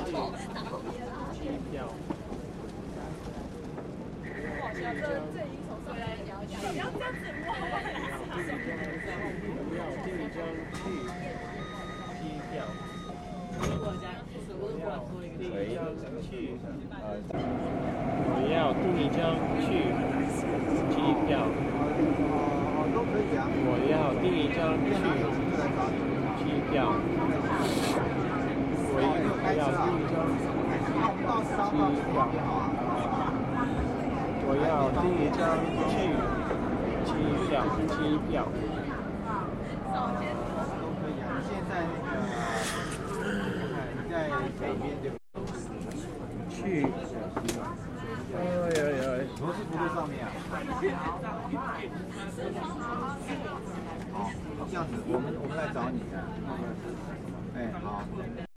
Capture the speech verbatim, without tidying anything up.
机票。这这已经从上面聊讲，不要这样子摸我。不要订一张去机票。我要订一张去，我要订一张去机票。 都可以啊。 我要订一张去机票。我要订一张机票。我要订一张去机票，机票。 都可以啊。你现在那个，你在北边对吧？ 去。哎呀呀！ 罗斯福路上面啊。好，这样子，我们我们来找你啊。哎，好。